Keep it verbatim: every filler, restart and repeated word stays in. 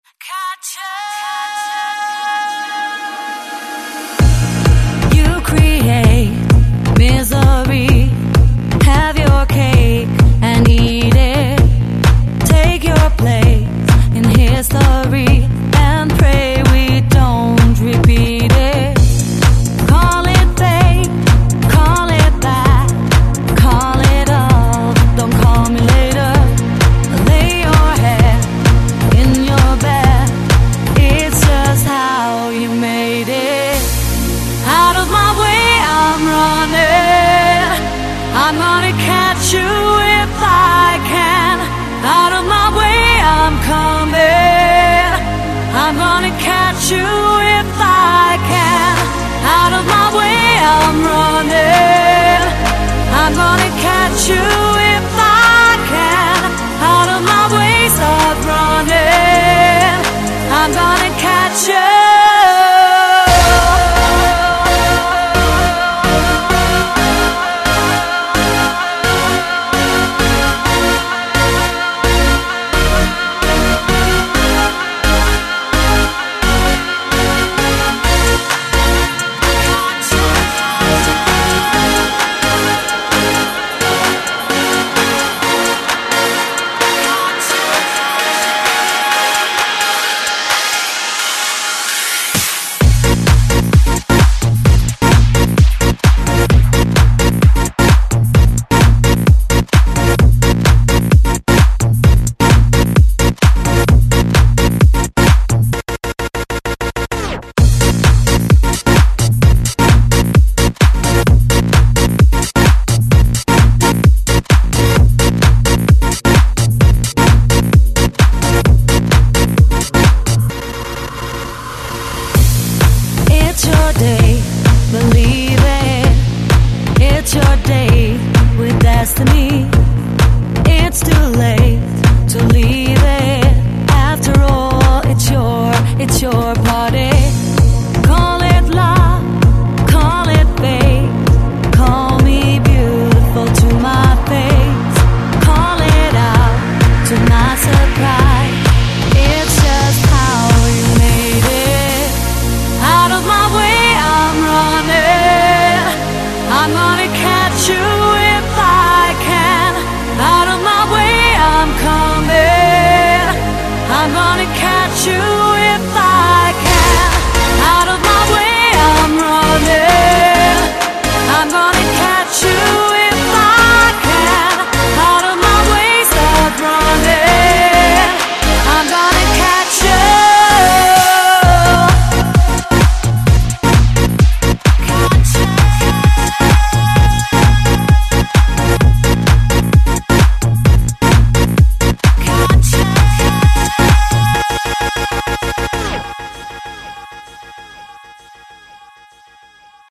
You create misery. Have your cake and eat it. Take your place in history and pray we don't repeat it. Call it fate, call it back, call it all, don't call me later. Lay your head in your bed, it's just how you made it. Out of my way, I'm running, I'm gonna catch you if I can. Out of my way, I'm coming, I'm gonna catch you if I can. Out of my way, I'm running, I'm gonna catch you if I can. Out of my way, start running, I'm gonna catch you. It's your day, believe it. It's your day with destiny. It's too late to leave it. After all, it's your, it's your party. Call it love, call it fate. Call me beautiful to my face. Call it out to my surprise. It's just how you made it. Out of my way, I'm running, I'm gonna catch you if I can. Out of my way, I'm coming, I'm gonna catch you if I can. Out of my way, I'm running, I'm gonna catch you if